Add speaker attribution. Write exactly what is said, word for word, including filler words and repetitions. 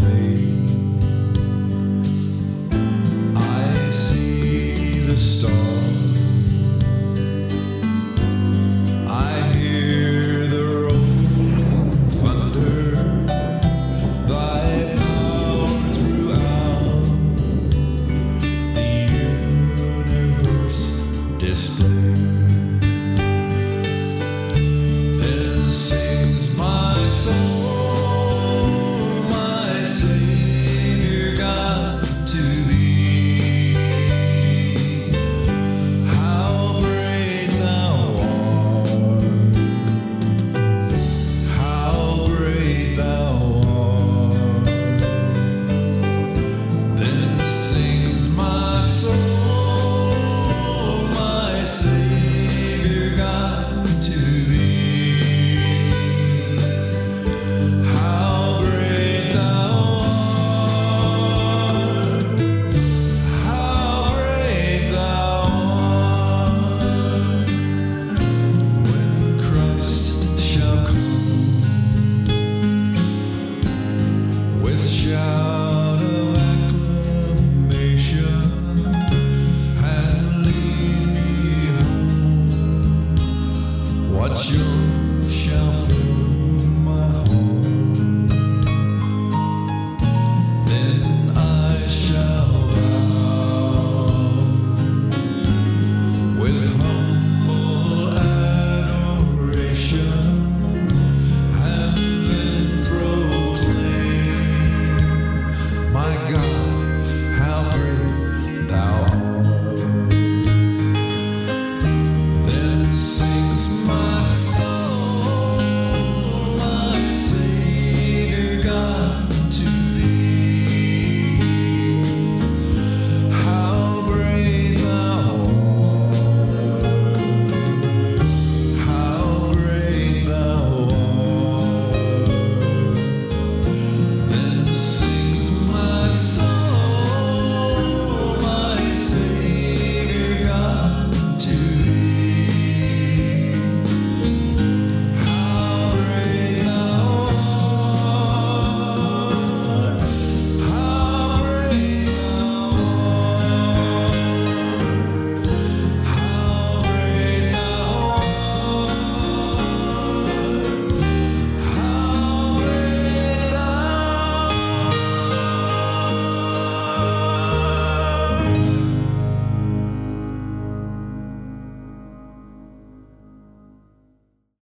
Speaker 1: me. I see the stars. I hear the rolling thunder. Thy power throughout the universe display. Then sings my soul, my Savior God, to thee. How great thou art, how great thou art. Then sings my soul, my Savior God, to thee. How great thou art, how great thou art. When Christ shall come with shouts